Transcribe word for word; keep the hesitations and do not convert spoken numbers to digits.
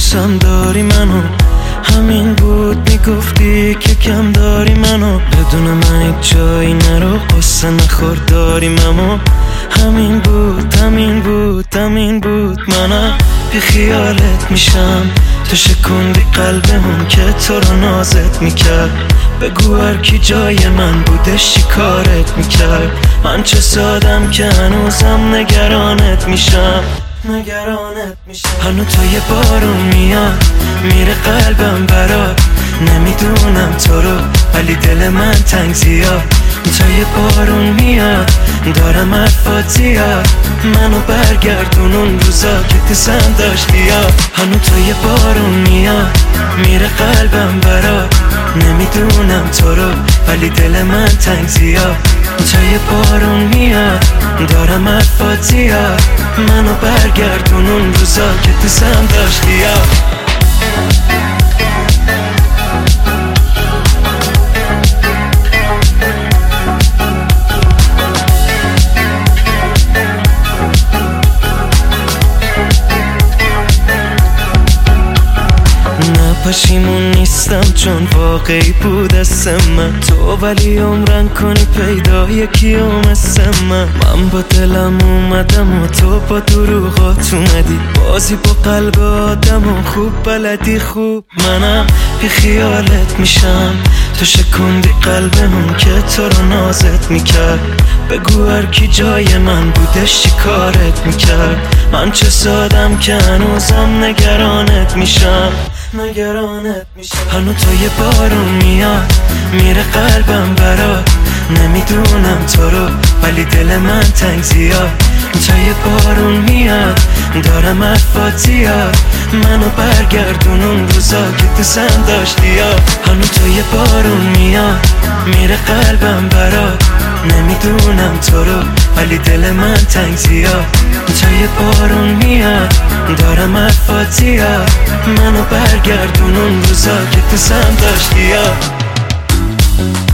دوستم داری منو، همین بود میگفتی که کم داری منو، بدون من هیچ جایی نرو، قصه نخور داریم اما همین بود همین بود همین بود. منم بی خیالت میشم، تو شکوندی قلبمون که تو رو نازت میکرد. بگو هر کی جای من بودش چی کارت میکرد. من چه سادم که هنوزم نگرانت میشم نگرانت میشم. هنو تا یه بارون میاد میره قلبم برات، نمیدونم تو رو ولی دل من تنگ زیاد. تا یه بارون میاد دارم حرفات زیاد، منو برگردون اون روزا که دوستم داشتی یاد. هنو تا یه بارون میاد میره قلبم برات، نمیدونم تو رو ولی دل من تنگ زیاد. تا یه بارون میاد دارم حرفات زیاد، منو برگردون اون روزا که دوستم داشتی یاد. پشیمون نیستم چون واقعی بود اسم من تو، ولی عمرن کنی پیدا یکی مثل من. من با دلم اومدم و تو با دروغات اومدی، بازی با قلب آدم و خوب بلدی خوب. منم بی خیالت میشم، تو شکوندی قلبمون که تو رو نازت میکرد. بگو هر کی جای من بودش چی کارت میکرد. من چه سادم که هنوزم نگرانت میشم نگرانت میشم. هنو تا یه بارون میاد میره قلبم برات، نمیدونم تو رو ولی دل من تنگ زیاد. تا یه بارون میاد دارم حرفات زیاد، منو برگردون اون روزا که دوستم داشتی یاد. هنو تا یه بارون میاد میره قلبم برات، نمیدونم تو رو ولی دل من تنگ زیاد. تا یه بارون میاد دارم حرفات زیاد، منو برگردون اون روزا که دوستم داشتی یاد.